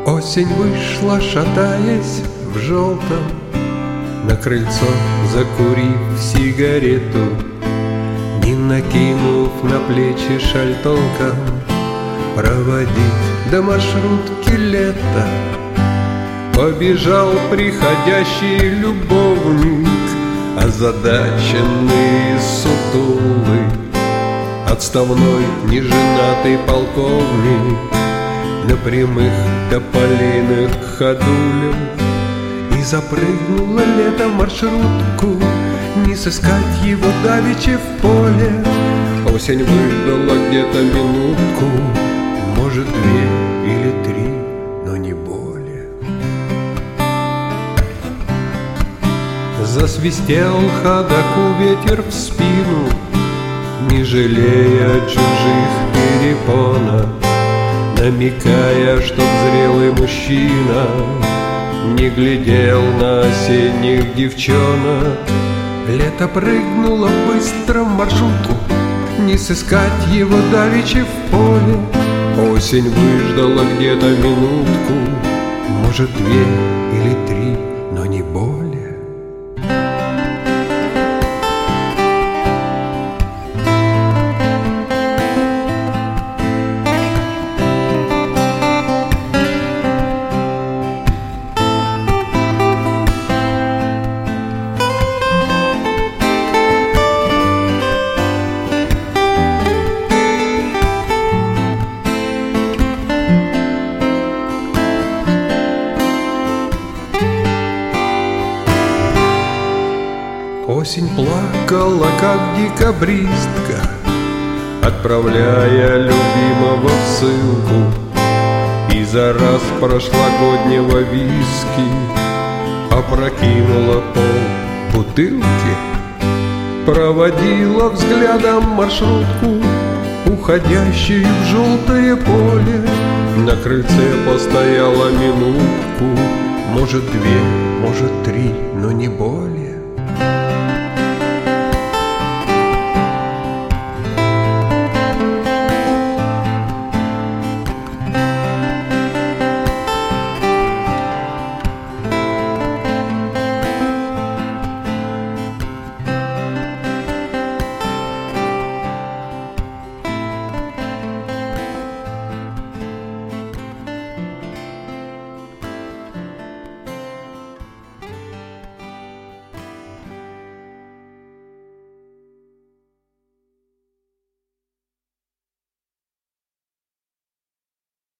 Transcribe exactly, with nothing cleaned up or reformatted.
Осень вышла, шатаясь в желтом, на крыльцо закурив сигарету, не накинув на плечи шаль толком, проводить до маршрутки лета. Побежал приходящий любовник, озадаченный сутулый, отставной неженатый полковник на прямых тополиных ходулях. И запрыгнуло лето в маршрутку, не сыскать его давеча в поле. Осень выждала где-то минутку, может, две или три, но не более. Засвистел ходоку ветер в спину, не жалея чужих перепонок, намекая, чтоб зрелый мужчина не глядел на осенних девчонок. Лето прыгнуло быстро в маршрутку, не сыскать его давеча в поле. Осень выждала где-то минутку, может, две или три, но не более. Осень плакала, как декабристка, отправляя любимого в ссылку. И за раз прошлогоднего виски опрокинула пол бутылки. Проводила взглядом маршрутку, уходящую в желтое поле. На крыльце постояла минутку, может, две, может, три, но не более.